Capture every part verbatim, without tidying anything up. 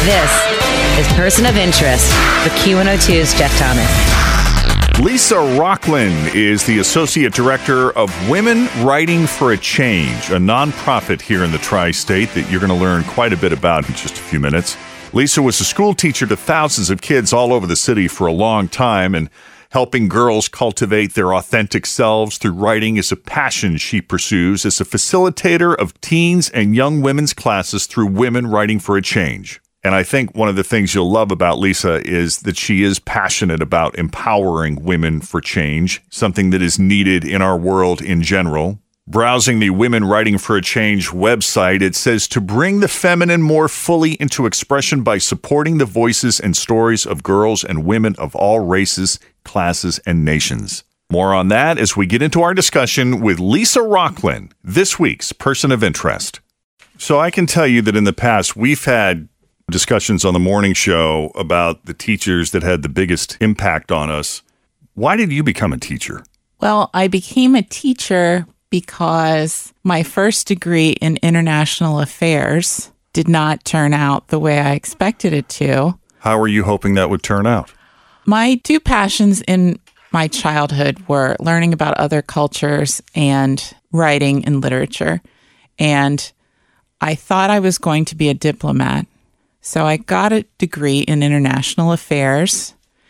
This is Person of Interest with Q one oh two's Jeff Thomas. Lisa Rocklin is the Associate Director of Women Writing for a Change, a nonprofit here in the Tri-State that you're going to learn quite a bit about in just a few minutes. Lisa was a school teacher to thousands of kids all over the city for a long time, and helping girls cultivate their authentic selves through writing is a passion she pursues as a facilitator of teens and young women's classes through Women Writing for a Change. And I think one of the things you'll love about Lisa is that she is passionate about empowering women for change, something that is needed in our world in general. Browsing the Women Writing for a Change website, it says to bring the feminine more fully into expression by supporting the voices and stories of girls and women of all races, classes, and nations. More on that as we get into our discussion with Lisa Rocklin, this week's Person of Interest. So I can tell you that in the past, we've had discussions on the morning show about the teachers that had the biggest impact on us. Why did you become a teacher? Well, I became a teacher because my first degree in international affairs did not turn out the way I expected it to. How were you hoping that would turn out? My two passions in my childhood were learning about other cultures and writing and literature. And I thought I was going to be a diplomat. So I got a degree in international affairs,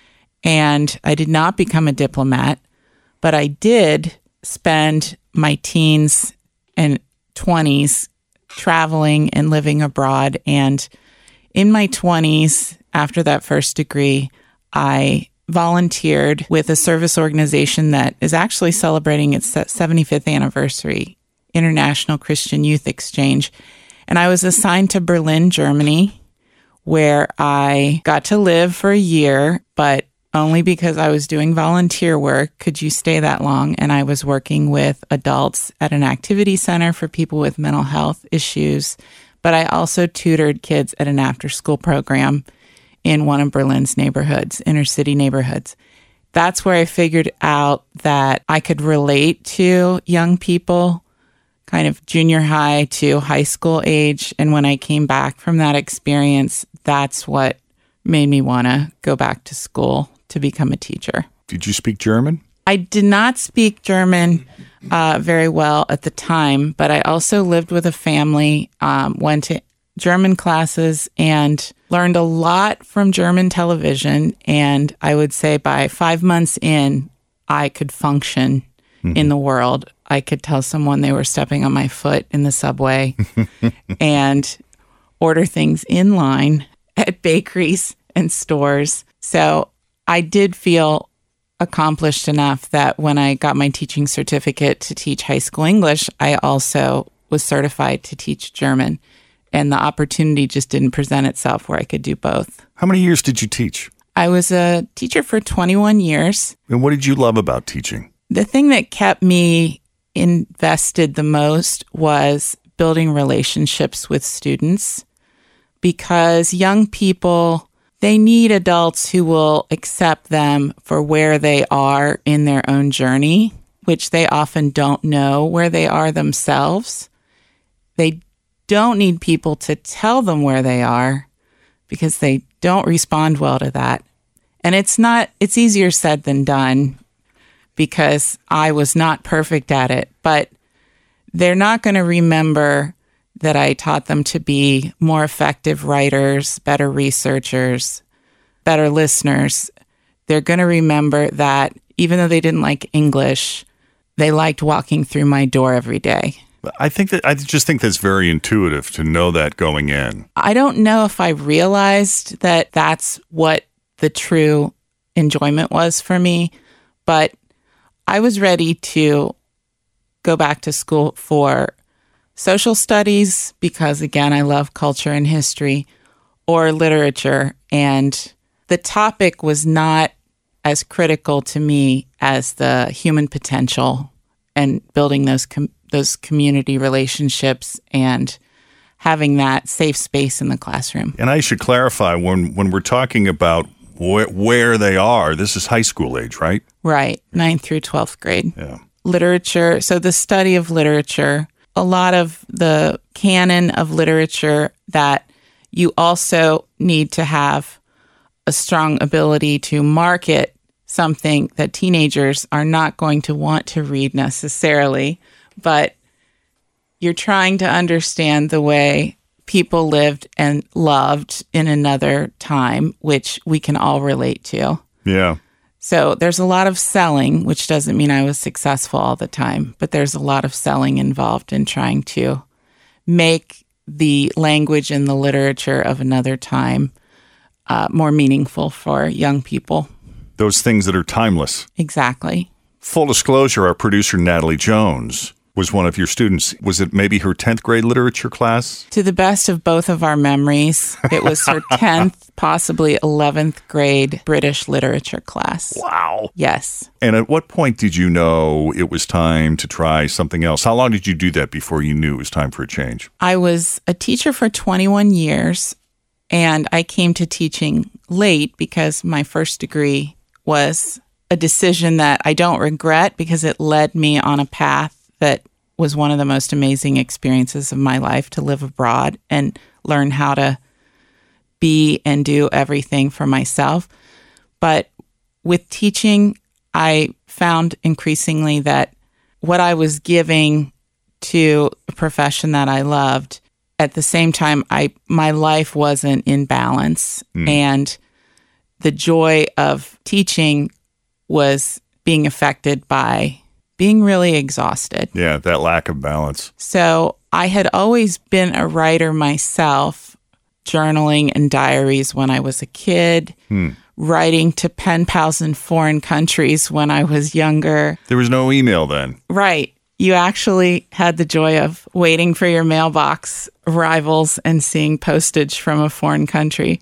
and I did not become a diplomat, but I did spend my teens and twenties traveling and living abroad. And in my twenties, after that first degree, I volunteered with a service organization that is actually celebrating its seventy-fifth anniversary, International Christian Youth Exchange. And I was assigned to Berlin, Germany, where I got to live for a year, but only because I was doing volunteer work could you stay that long. And I was working with adults at an activity center for people with mental health issues. But I also tutored kids at an after-school program in one of Berlin's neighborhoods, inner city neighborhoods. That's where I figured out that I could relate to young people, kind of junior high to high school age. And when I came back from that experience, that's what made me want to go back to school to become a teacher. Did you speak German? I did not speak German uh, very well at the time, but I also lived with a family, um, went to German classes, and learned a lot from German television. And I would say by five months in, I could function mm-hmm. in the world. I could tell someone they were stepping on my foot in the subway and order things in line at bakeries and stores. So I did feel accomplished enough that when I got my teaching certificate to teach high school English, I also was certified to teach German. And the opportunity just didn't present itself where I could do both. How many years did you teach? I was a teacher for twenty-one years. And what did you love about teaching? The thing that kept me invested the most was building relationships with students, because young people, they need adults who will accept them for where they are in their own journey, which they often don't know where they are themselves. They don't need people to tell them where they are because they don't respond well to that. And it's not, it's easier said than done because I was not perfect at it, but they're not going to remember that I taught them to be more effective writers, better researchers, better listeners. They're going to remember that even though they didn't like English, they liked walking through my door every day. I think that I just think that's very intuitive to know that going in. I don't know if I realized that that's what the true enjoyment was for me, but I was ready to go back to school for social studies because, again, I love culture and history, or literature. And the topic was not as critical to me as the human potential and building those com- those community relationships and having that safe space in the classroom. And I should clarify, when when we're talking about wh- where they are, this is high school age, right? Right, ninth through twelfth grade. Yeah. Literature, so the study of literature, a lot of the canon of literature that you also need to have a strong ability to market something that teenagers are not going to want to read necessarily, but you're trying to understand the way people lived and loved in another time, which we can all relate to. Yeah. So there's a lot of selling, which doesn't mean I was successful all the time, but there's a lot of selling involved in trying to make the language and the literature of another time uh, more meaningful for young people. Those things that are timeless. Exactly. Full disclosure, our producer, Natalie Jones, was one of your students. Was it maybe her tenth grade literature class? To the best of both of our memories, it was her tenth, possibly eleventh grade British literature class. Wow. Yes. And at what point did you know it was time to try something else? How long did you do that before you knew it was time for a change? I was a teacher for twenty-one years, and I came to teaching late because my first degree was a decision that I don't regret because it led me on a path that was one of the most amazing experiences of my life, to live abroad and learn how to be and do everything for myself. But with teaching, I found increasingly that what I was giving to a profession that I loved, at the same time, I my life wasn't in balance. Mm. And the joy of teaching was being affected by being really exhausted. Yeah, that lack of balance. So I had always been a writer myself, journaling and diaries when I was a kid, hmm. writing to pen pals in foreign countries when I was younger. There was no email then. Right. You actually had the joy of waiting for your mailbox arrivals and seeing postage from a foreign country.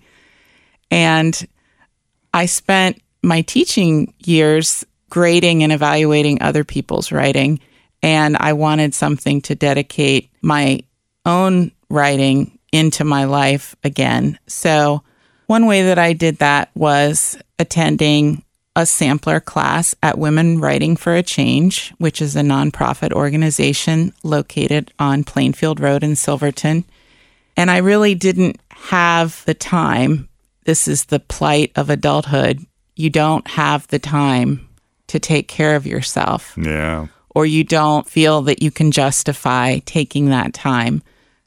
And I spent my teaching years grading and evaluating other people's writing, and I wanted something to dedicate my own writing into my life again. So one way that I did that was attending a sampler class at Women Writing for a Change, which is a nonprofit organization located on Plainfield Road in Silverton. And I really didn't have the time. This is the plight of adulthood. You don't have the time to take care of yourself. Yeah. Or you don't feel that you can justify taking that time.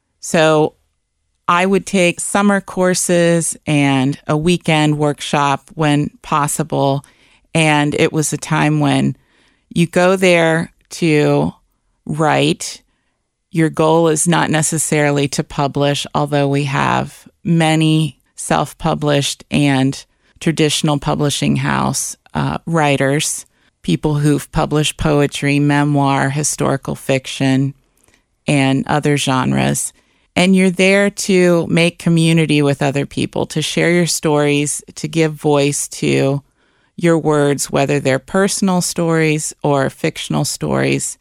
So I would take summer courses and a weekend workshop when possible. And it was a time when you go there to write. Your goal is not necessarily to publish, although we have many self-published and traditional publishing house uh, writers, people who've published poetry, memoir, historical fiction, and other genres. And you're there to make community with other people, to share your stories, to give voice to your words, whether they're personal stories or fictional stories,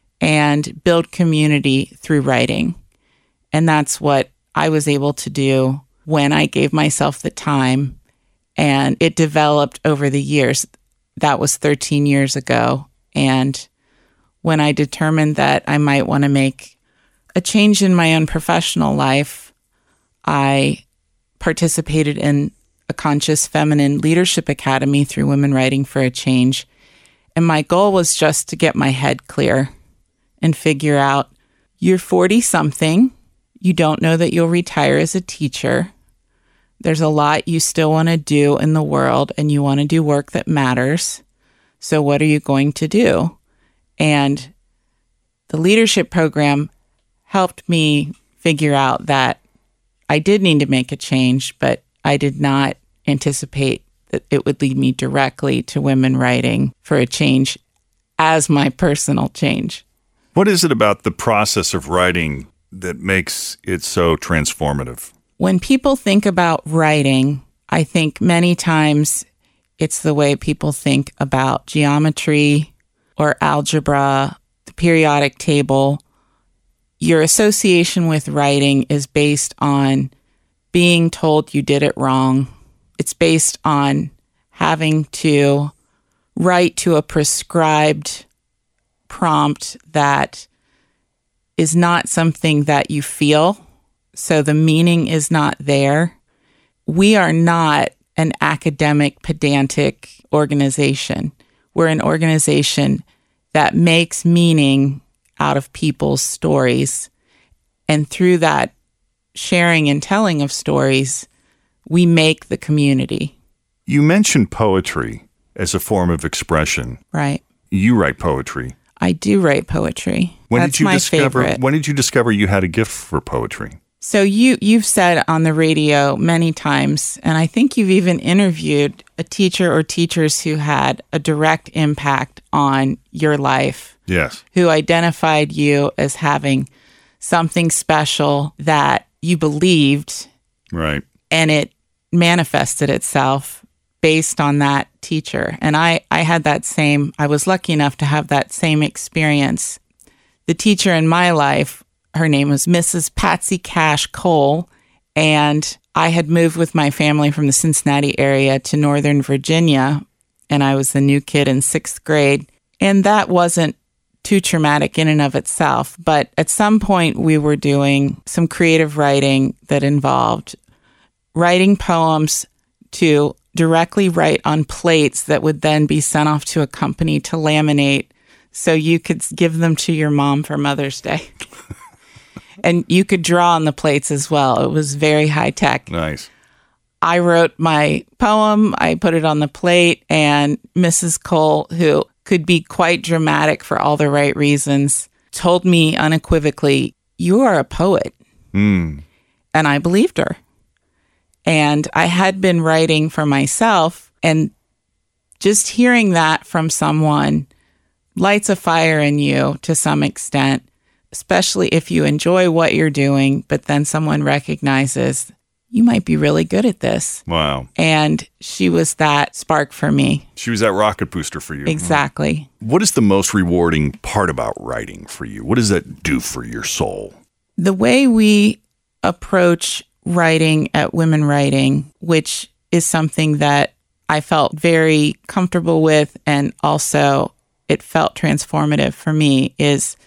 and build community through writing. And that's what I was able to do when I gave myself the time. And it developed over the years. That was thirteen years ago. And when I determined that I might want to make a change in my own professional life, I participated in a Conscious Feminine Leadership Academy through Women Writing for a Change. And my goal was just to get my head clear and figure out, you're forty-something, you don't know that you'll retire as a teacher. There's a lot you still want to do in the world, and you want to do work that matters. So what are you going to do? And the leadership program helped me figure out that I did need to make a change, but I did not anticipate that it would lead me directly to Women Writing for a Change as my personal change. What is it about the process of writing that makes it so transformative? When people think about writing, I think many times it's the way people think about geometry or algebra, the periodic table. Your association with writing is based on being told you did it wrong. It's based on having to write to a prescribed prompt that is not something that you feel. so the meaning is not there. We are not an academic, pedantic organization. We're an organization that makes meaning out of people's stories. And through that sharing and telling of stories, we make the community. You mentioned poetry as a form of expression. Right. You write poetry. I do write poetry. When That's did you my discover favorite. when did you discover you had a gift for poetry? So you, you've said on the radio many times, and I think you've even interviewed a teacher or teachers who had a direct impact on your life. Yes. Who identified you as having something special that you believed. Right. And it manifested itself based on that teacher. And I, I had that same, I was lucky enough to have that same experience. The teacher in my life, her name was Missus Patsy Cash Cole, and I had moved with my family from the Cincinnati area to Northern Virginia, and I was the new kid in sixth grade. And that wasn't too traumatic in and of itself, but at some point we were doing some creative writing that involved writing poems to directly write on plates that would then be sent off to a company to laminate so you could give them to your mom for Mother's Day. And you could draw on the plates as well. It was very high tech. Nice. I wrote my poem, I put it on the plate, and Missus Cole, who could be quite dramatic for all the right reasons, told me unequivocally, "You are a poet." Mm. And I believed her. And I had been writing for myself, and just hearing that from someone lights a fire in you to some extent, especially if you enjoy what you're doing, but then someone recognizes you might be really good at this. Wow. And she was that spark for me. She was that rocket booster for you. Exactly. What is the most rewarding part about writing for you? What does that do for your soul? The way we approach writing at Women Writing, which is something that I felt very comfortable with, and also it felt transformative for me, is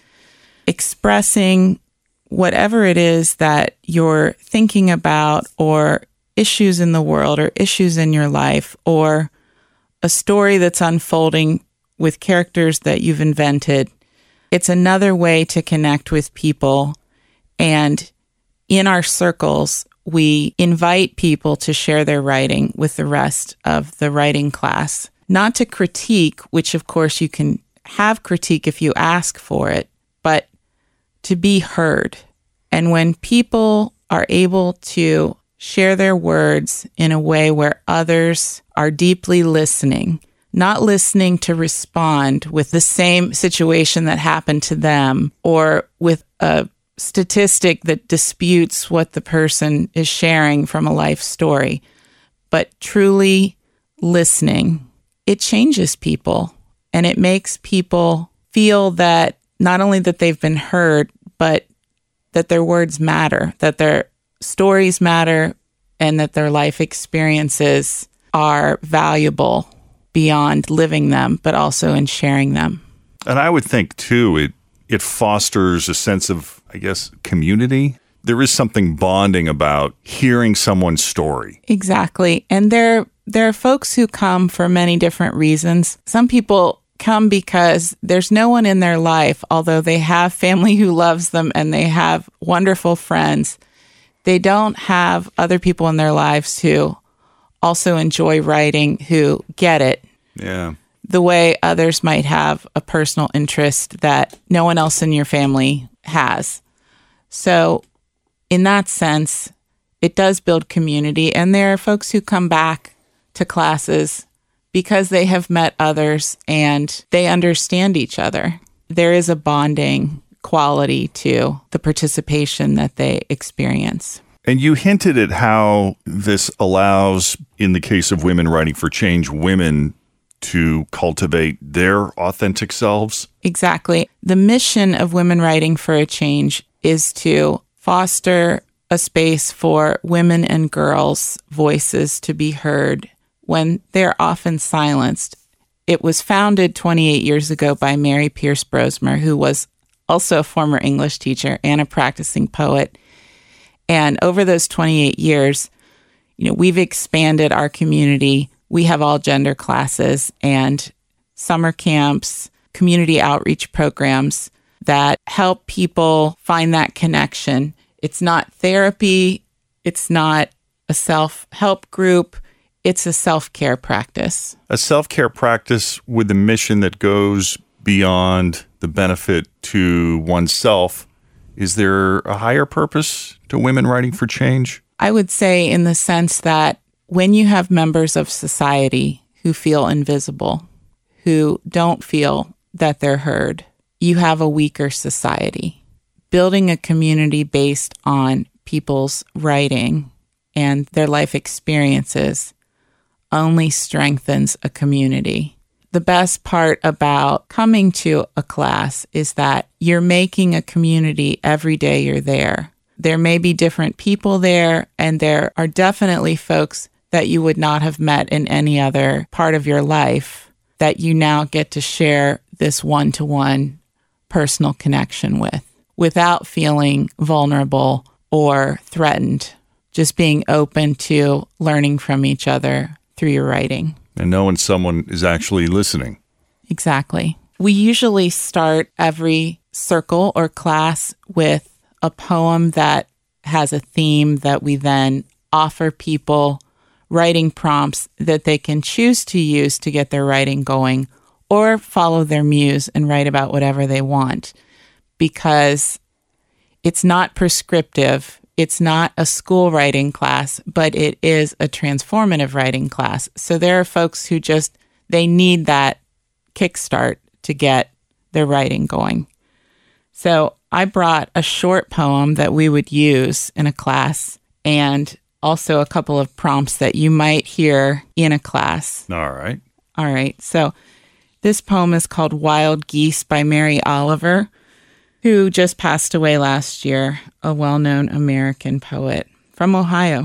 expressing whatever it is that you're thinking about, or issues in the world, or issues in your life, or a story that's unfolding with characters that you've invented. It's another way to connect with people. And in our circles, we invite people to share their writing with the rest of the writing class, not to critique, which of course you can have critique if you ask for it, but to be heard. And when people are able to share their words in a way where others are deeply listening, not listening to respond with the same situation that happened to them, or with a statistic that disputes what the person is sharing from a life story, but truly listening, it changes people. And it makes people feel that not only that they've been heard, but that their words matter, that their stories matter, and that their life experiences are valuable beyond living them, but also in sharing them. And I would think, too, it it fosters a sense of, I guess, community. There is something bonding about hearing someone's story. Exactly. And there, there are folks who come for many different reasons. Some people come because there's no one in their life, although they have family who loves them and they have wonderful friends. They don't have other people in their lives who also enjoy writing, who get it. Yeah. The way others might have a personal interest that no one else in your family has. So in that sense, it does build community. And there are folks who come back to classes because they have met others and they understand each other. There is a bonding quality to the participation that they experience. And you hinted at how this allows, in the case of Women Writing for Change, women to cultivate their authentic selves. Exactly. The mission of Women Writing for a Change is to foster a space for women and girls' voices to be heard when they're often silenced. It was founded twenty-eight years ago by Mary Pierce Brosmer, who was also a former English teacher and a practicing poet. And over those twenty-eight years, you know, we've expanded our community. We have all gender classes and summer camps, community outreach programs that help people find that connection. It's not therapy. It's not a self-help group. It's a self-care practice. A self-care practice with a mission that goes beyond the benefit to oneself. Is there a higher purpose to Women Writing for Change? I would say in the sense that when you have members of society who feel invisible, who don't feel that they're heard, you have a weaker society. Building a community based on people's writing and their life experiences only strengthens a community. The best part about coming to a class is that you're making a community every day you're there. There may be different people there, and there are definitely folks that you would not have met in any other part of your life that you now get to share this one-to-one personal connection with without feeling vulnerable or threatened, just being open to learning from each other through your writing. And knowing someone is actually listening. Exactly. We usually start every circle or class with a poem that has a theme that we then offer people writing prompts that they can choose to use to get their writing going or follow their muse and write about whatever they want, because it's not prescriptive. It's not a school writing class, but it is a transformative writing class. So there are folks who just, they need that kickstart to get their writing going. So I brought a short poem that we would use in a class and also a couple of prompts that you might hear in a class. All right. All right. So this poem is called Wild Geese by Mary Oliver, who just passed away last year, a well-known American poet from Ohio.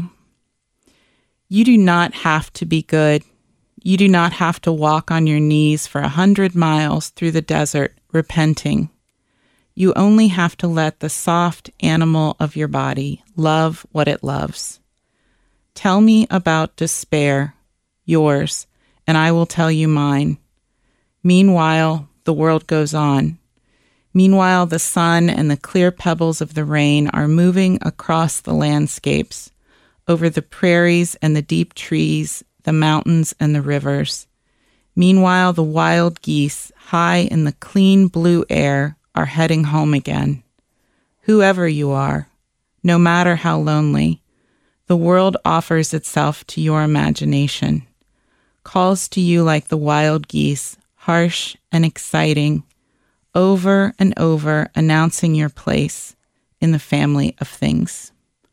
You do not have to be good. You do not have to walk on your knees for a hundred miles through the desert, repenting. You only have to let the soft animal of your body love what it loves. Tell me about despair, yours, and I will tell you mine. Meanwhile, the world goes on. Meanwhile, the sun and the clear pebbles of the rain are moving across the landscapes, over the prairies and the deep trees, the mountains and the rivers. Meanwhile, the wild geese, high in the clean blue air, are heading home again. Whoever you are, no matter how lonely, the world offers itself to your imagination, calls to you like the wild geese, harsh and exciting, over and over announcing your place in the family of things.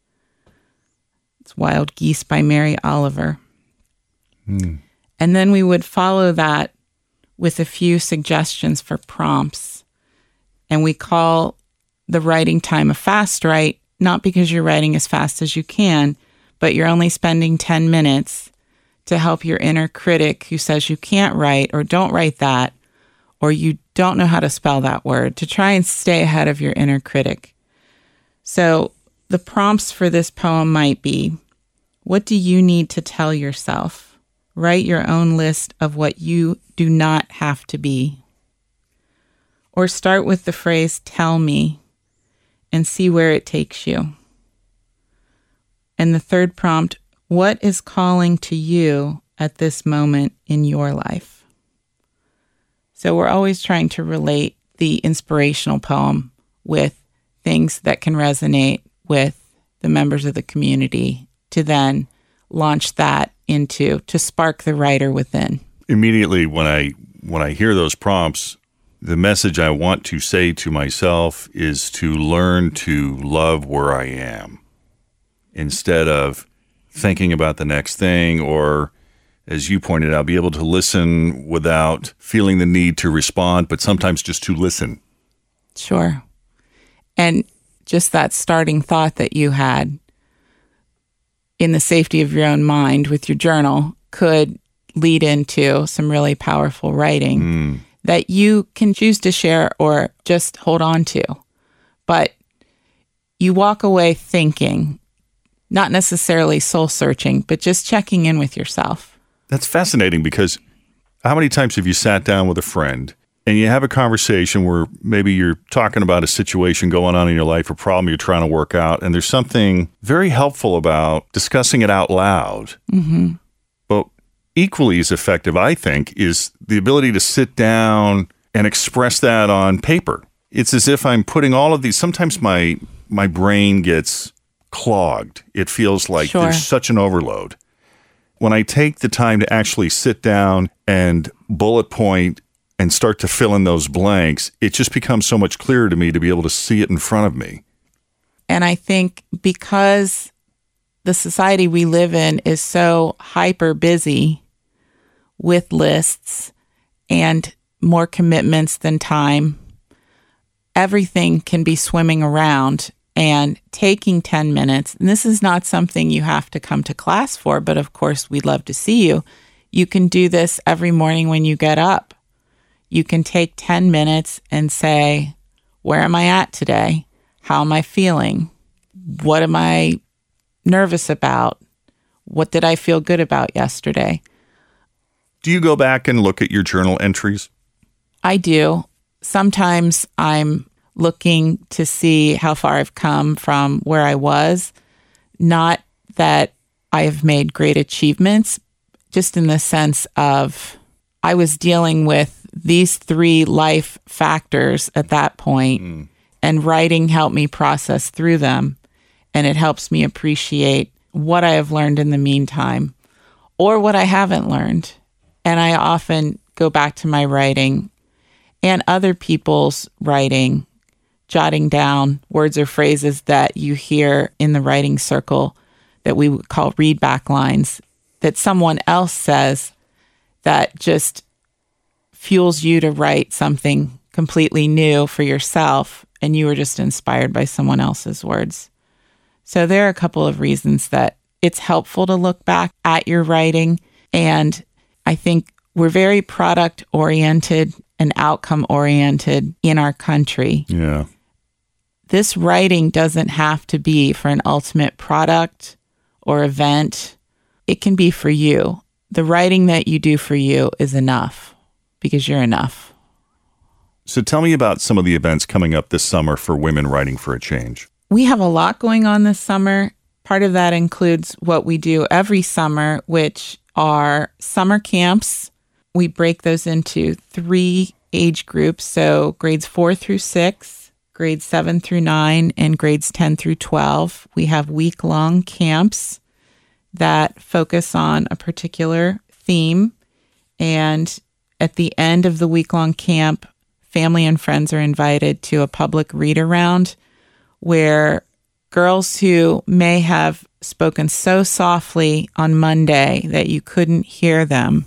It's Wild Geese by Mary Oliver. Mm. And then we would follow that with a few suggestions for prompts. And we call the writing time a fast write, not because you're writing as fast as you can, but you're only spending ten minutes to help your inner critic who says you can't write or don't write that, or you don't know how to spell that word, to try and stay ahead of your inner critic. So the prompts for this poem might be, what do you need to tell yourself? Write your own list of what you do not have to be. Or start with the phrase, tell me, and see where it takes you. And the third prompt, what is calling to you at this moment in your life? So we're always trying to relate the inspirational poem with things that can resonate with the members of the community to then launch that into, to spark the writer within. Immediately when I when I hear those prompts, the message I want to say to myself is to learn to love where I am instead of thinking about the next thing, or, as you pointed out, be able to listen without feeling the need to respond, but sometimes just to listen. Sure. And just that starting thought that you had in the safety of your own mind with your journal could lead into some really powerful writing mm. that you can choose to share or just hold on to. But you walk away thinking not necessarily soul searching, but just checking in with yourself. That's fascinating because how many times have you sat down with a friend and you have a conversation where maybe you're talking about a situation going on in your life, a problem you're trying to work out, and there's something very helpful about discussing it out loud. Mm-hmm. But equally as effective, I think, is the ability to sit down and express that on paper. It's as if I'm putting all of these, sometimes my my brain gets clogged. It feels like Sure. there's such an overload. When I take the time to actually sit down and bullet point and start to fill in those blanks, it just becomes so much clearer to me to be able to see it in front of me. And I think because the society we live in is so hyper busy with lists and more commitments than time, everything can be swimming around, and taking ten minutes, and this is not something you have to come to class for, but of course we'd love to see you. You can do this every morning when you get up. You can take ten minutes and say, where am I at today? How am I feeling? What am I nervous about? What did I feel good about yesterday? Do you go back and look at your journal entries? I do. Sometimes I'm looking to see how far I've come from where I was. Not that I have made great achievements, just in the sense of I was dealing with these three life factors at that point, mm. and writing helped me process through them. And it helps me appreciate what I have learned in the meantime or what I haven't learned. And I often go back to my writing and other people's writing, jotting down words or phrases that you hear in the writing circle that we would call readback lines that someone else says that just fuels you to write something completely new for yourself, and you were just inspired by someone else's words. So there are a couple of reasons that it's helpful to look back at your writing, and I think we're very product-oriented and outcome-oriented in our country. Yeah. This writing doesn't have to be for an ultimate product or event. It can be for you. The writing that you do for you is enough because you're enough. So tell me about some of the events coming up this summer for Women Writing for a Change. We have a lot going on this summer. Part of that includes what we do every summer, which are summer camps. We break those into three age groups, so grades four through six, grades seven through nine, and grades ten through twelve. We have week-long camps that focus on a particular theme, and at the end of the week-long camp, family and friends are invited to a public read-around where girls who may have spoken so softly on Monday that you couldn't hear them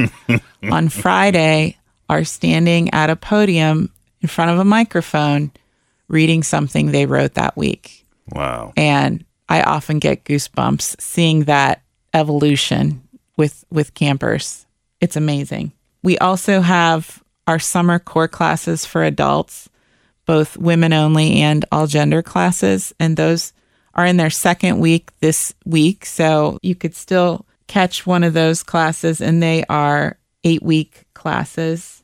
on Friday are standing at a podium in front of a microphone reading something they wrote that week. Wow. And I often get goosebumps seeing that evolution with, with campers. It's amazing. We also have our summer core classes for adults, both women only and all gender classes. And those are in their second week this week. So you could still catch one of those classes, and they are eight-week classes.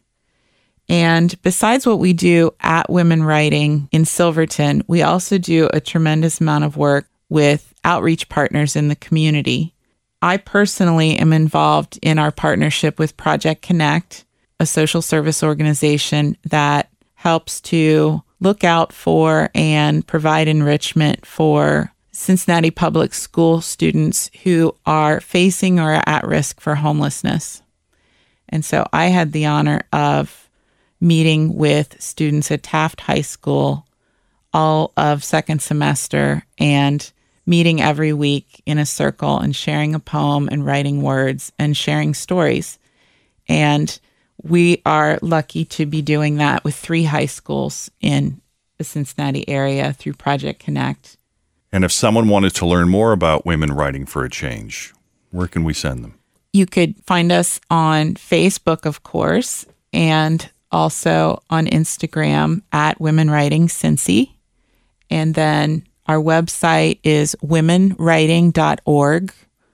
And besides what we do at Women Writing in Silverton, we also do a tremendous amount of work with outreach partners in the community. I personally am involved in our partnership with Project Connect, a social service organization that helps to look out for and provide enrichment for Cincinnati Public School students who are facing or are at risk for homelessness. And so I had the honor of meeting with students at Taft High School all of second semester and meeting every week in a circle and sharing a poem and writing words and sharing stories. And we are lucky to be doing that with three high schools in the Cincinnati area through Project Connect. And if someone wanted to learn more about Women Writing for a Change, where can we send them? You could find us on Facebook, of course, and also on Instagram at Women Writing Cincy. And then Our website is women writing dot org,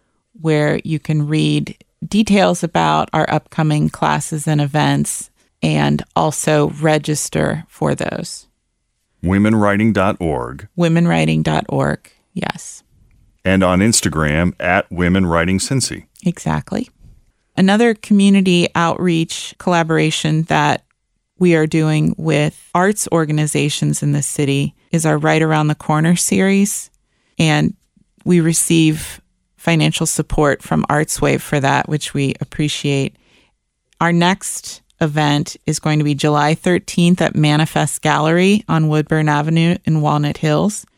where you can read details about our upcoming classes and events and also register for those. women writing dot org. women writing dot org, yes. And on Instagram at Women Writing Cincy. Exactly. Another community outreach collaboration that we are doing with arts organizations in the city is our Right Around the Corner series. And we receive financial support from ArtsWave for that, which we appreciate. Our next event is going to be July thirteenth at Manifest Gallery on Woodburn Avenue in Walnut Hills.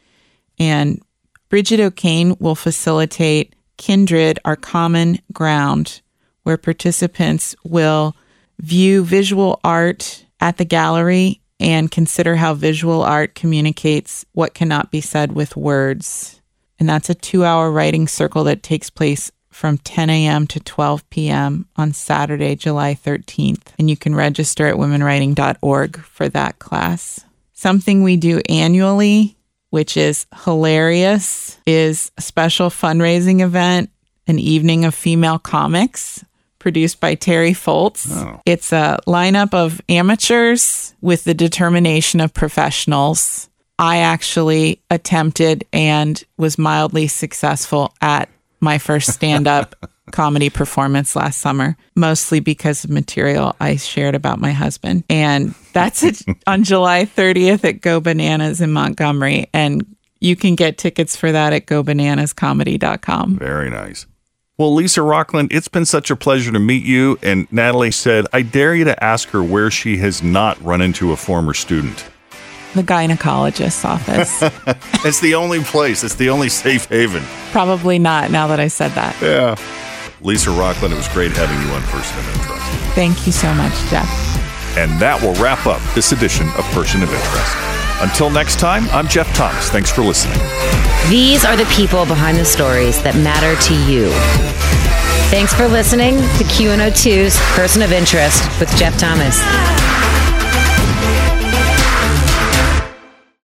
And Bridget O'Kane will facilitate Kindred, Our Common Ground, where participants will view visual art at the gallery and consider how visual art communicates what cannot be said with words. And that's a two-hour writing circle that takes place from ten a.m. to twelve p.m. on Saturday, July thirteenth. And you can register at women writing dot org for that class. Something we do annually, which is hilarious, is a special fundraising event, an evening of female comics, produced by Terry Foltz. Oh. It's a lineup of amateurs with the determination of professionals. I actually attempted and was mildly successful at my first stand-up comedy performance last summer, mostly because of material I shared about my husband. And that's it on July thirtieth at Go Bananas in Montgomery. And you can get tickets for that at go bananas comedy dot com. Very nice. Well, Lisa Rockland, it's been such a pleasure to meet you. And Natalie said, I dare you to ask her where she has not run into a former student. The gynecologist's office. It's the only place. It's the only safe haven. Probably not, now that I said that. Yeah. Lisa Rockland, it was great having you on Person of Interest. Thank you so much, Jeff. And that will wrap up this edition of Person of Interest. Until next time, I'm Jeff Thomas. Thanks for listening. These are the people behind the stories that matter to you. Thanks for listening to Q one oh two's Person of Interest with Jeff Thomas.